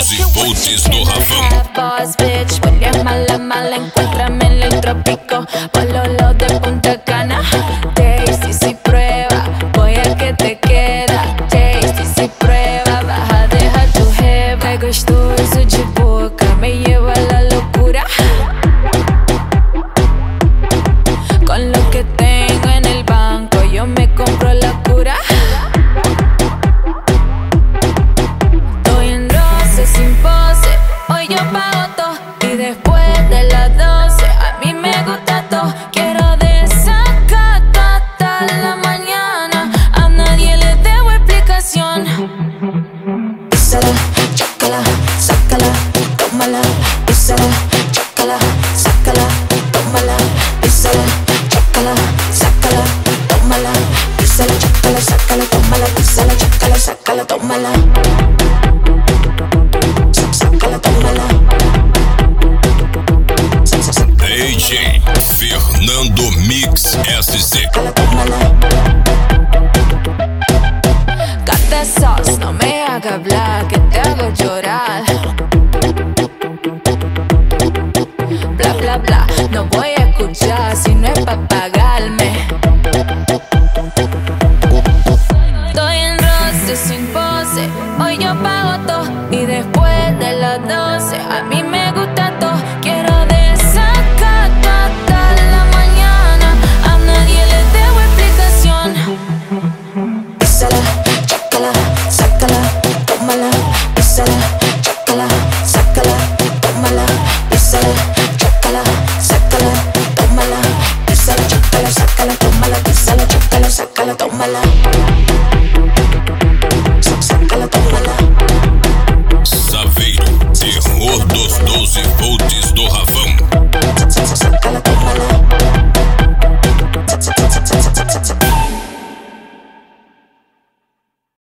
12 volts do Rafão. Boss bitch, huele a mala, mala, encuéntrame en el trópico. Pololo de Punta Cana. Tasty, si prueba, voy a que te queda. Tasty, si prueba, vas a dejar tu jeva. Gostoso de boca, me lleva a la locura. Con lo que tengo en el banco, yo me compro la cura. Estoy en roce, sin pose, hoy yo pago todo. Y después de las 12, a mí me gusta todo. Quiero desacato hasta la mañana. A nadie le debo explicación. Písala, chócala, sácala, tómala. Písala, chócala, sácala, tómala. Písala, chócala, sácala, tómala. Písala, chócala, sácala, tómala. Písala, chócala, sácala, tómala. Sácala, tómala. DJ Fernando Mix SC. Sácala, tómala. Got that sauce, no me haga hablar, que te hago llorar. Bla, bla, bla, no voy a escuchar si no es pa' pagarme. Estoy en roce, sin pose, hoy yo pago todo. Y después de las 12, a mí me gusta todo. Quiero desacato hasta la mañana. A nadie le debo explicación. Písala, chócala, sácala, tómala. Písala, chócala, sácala, tómala. Písala, chócala, sácala, tómala. Písala, chócala, sácala, tómala. Písala, chócala, sácala, tómala.